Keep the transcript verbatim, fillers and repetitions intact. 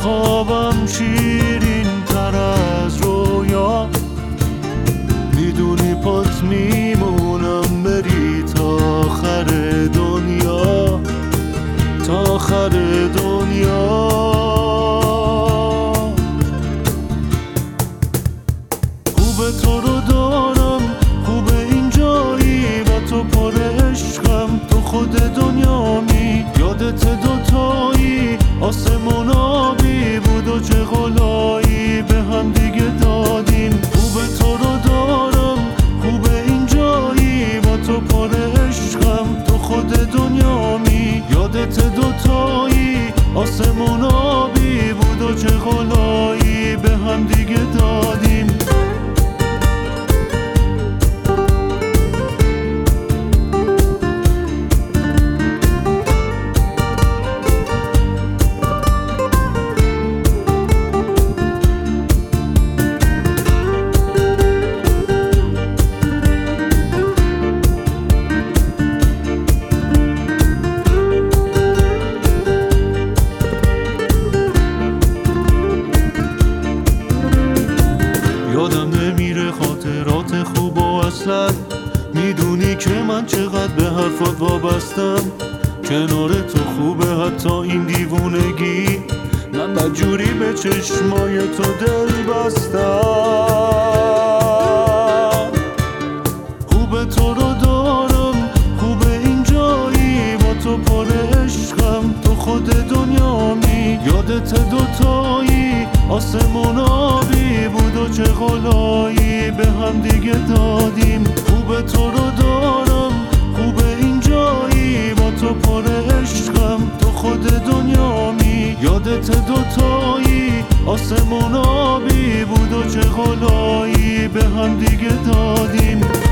خوابم شیرین تر از رویا، میدونی پات میمونم بری تا آخر دنیا، تا آخر دنیا. خوبه تو رو دارم، خوبه اینجایی و تو پر عشقم، تو خود دنیامی. یادت دوتایی آسمون آبی بود و چه غلایی به هم دیگه دادیم. خوبه تو رو دارم، خوبه اینجایی و تو پر عشقم، تو خود دنیامی. یادت دوتایی آسمون آبی بود و چه غلایی به هم دیگه دادیم. یادم نمیره خاطرات خوب و اصلا، میدونی که من چقدر به حرفات وابستم. کنار تو خوبه حتی این دیوونگی، من بدجوری به چشمای تو دل بستم. خوبه تو رو دارم، خوبه اینجایی با تو پر عشقم، تو خود دنیامی. یادت دوتایی آسمون آبی بود و چه غلایی به هم دیگه دادیم. خوبه تو رو دارم، خوبه اینجایی با تو پر عشقم، تو خود دنیامی. یادت دوتایی آسمون آبی بود و چه غلایی به هم دیگه دادیم.